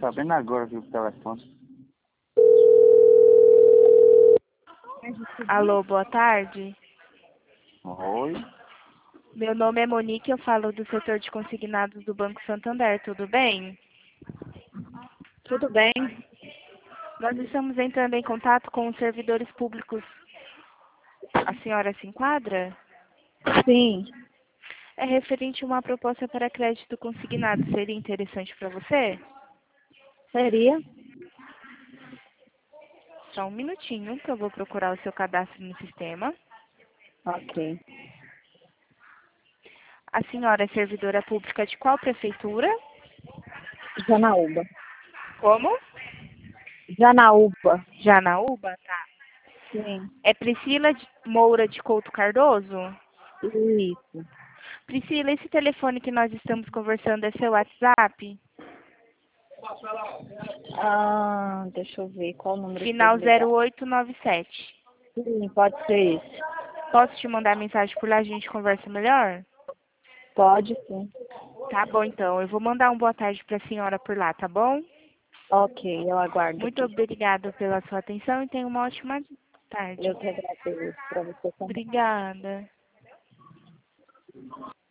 sabendo agora viu, o telefone. Alô, boa tarde. Oi. Meu nome é Monique, eu falo do setor de consignados do Banco Santander, tudo bem? Tudo bem? Nós estamos entrando em contato com os servidores públicos. A senhora se enquadra? Sim. É referente a uma proposta para crédito consignado. Seria interessante para você? Seria? Só um minutinho que eu vou procurar o seu cadastro no sistema. Ok. A senhora é servidora pública de qual prefeitura? Janaúba. Como? Janaúba. Janaúba? Tá. Sim. É Priscila Moura de Couto Cardoso? Isso. Priscila, esse telefone que nós estamos conversando é seu WhatsApp? Deixa eu ver qual o número que Final você ligar. 0897. Sim, pode ser esse. Posso te mandar mensagem por lá, a gente conversa melhor? Pode sim. Tá bom, então. Eu vou mandar uma boa tarde para a senhora por lá, tá bom? Ok, eu aguardo Muito aqui. obrigada pela sua atenção e tenha uma ótima tarde. Eu que agradeço para você também. Obrigada.